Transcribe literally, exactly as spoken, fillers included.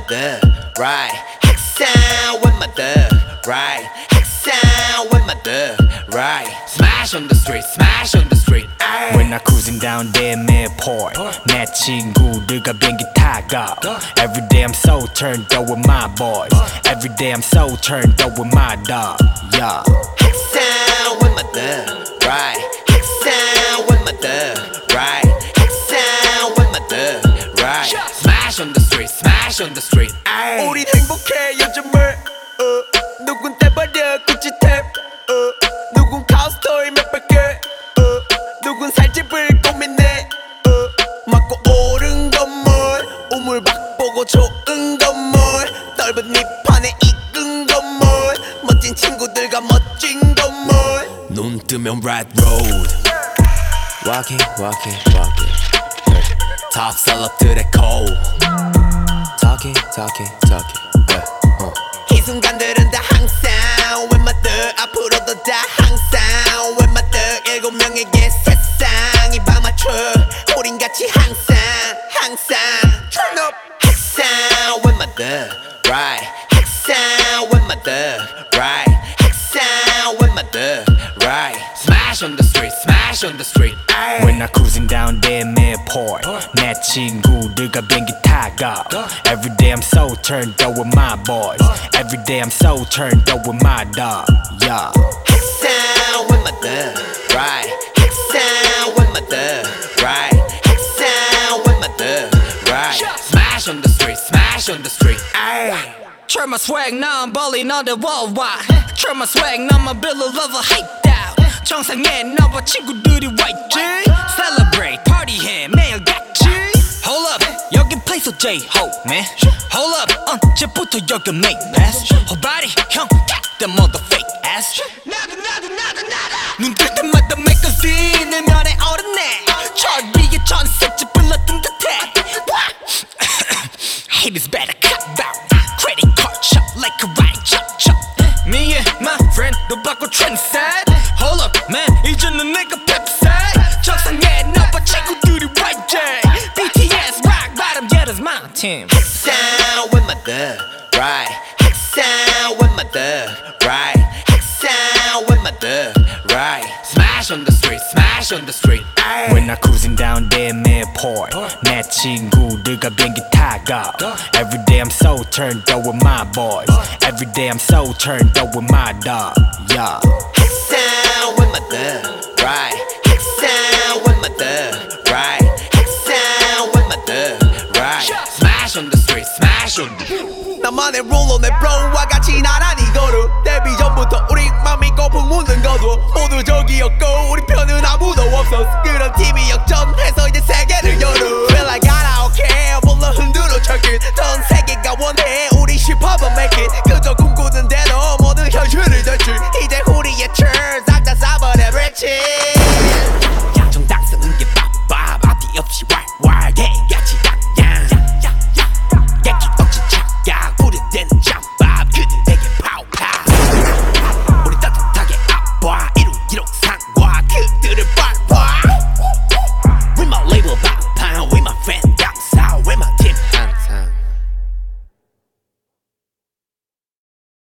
thug, right? Hexan with my thug, right? Hexan with my thug, right? Smash on the street, smash on the street. Ay. When I cruising down damn airport, 내 친구들과 비행기 타고. Every day I'm so turned up with my boys. Every day I'm so turned up with my dog. Yeah. Hexan with my thug, right? Hexan with my thug, right? Hexan with my thug, right? Smash on the street, smash on the street. Ay. 우린 행복해 요즘을 어. 누군 떼버려 구찌 탭 어. 누군 카우스토이 몇백 개 어. 누군 살집을 고민해 어. 맞고 오른 건물 우물박 보고 좋은 건물 넓은 잎판에 익은 건물 멋진 친구들과 멋진 건물 눈 뜨면 red road Walking, walking, walking Top 셀럽들의 cold Talking, talking, talking yeah. uh. 이 순간들은 다 항상 With my thug 앞으로도 다 항상 With my thug 일곱 명에게 세상이 밤맞춰 우린 같이 항상 항상 Turn up Hexan with my thug, right? Hexan with my thug, right? Hexan with my thug, right? Smash on the street, smash on the street. Ay. When I cruising down damn airport, 내 친구들과 비행기 타고. Every day I'm so turned up with my boys. Every day I'm so turned up with my dog. Yeah. Hexan with my thug, right? Hexan with my thug, right? Hexan with my thug, right? Smash on the street, smash on the street. Ay. Turn my swag, now I'm balling on the worldwide. Turn my swag, now my bill of love hyped out. 정상에 너와 친구들이 와 있지. Celebrate, party해 매일 같이. Hold up, 여긴 place of J-Hope, man. Hold up, 언제부터 여기 make pass. Whole body, 형, that mother fake ass. 나도 나도 나도 나도. 눈 뜰 때마다 magazine 내 면에 오르네. 저 위에 전셋째 불렀던 듯해. Haters better cut out. Credit card chop like a ride chop chop. Me and my friend 너 바꿔 trend set. Hold up man 이제는 내가 펩셋. 정상에 너와 친구들이 와 있지. 비티에스 rock bottom yeah that's my team. Hexan with my thug, right? Hexan with my thug, right? Hexan with my thug, right? Smash on the street, smash on the street. Ay. When I cruising down damn airport, 내 친구들과 비행기 타고. Every day I'm so turned up with my boys. Every day I'm so turned up with my dog. Yeah. Hexan with my thug, right? Hexan with my thug, right? Hexan with my thug, right? Smash on the street, smash on the street. 나만의 룰로 내 브로와 같이 나란히 걸어 데뷔 전부터 우리 맘이 거품 묻는 거도 모두 저기였고 우리 편은 아무도 없었어 그런 팀이 역전해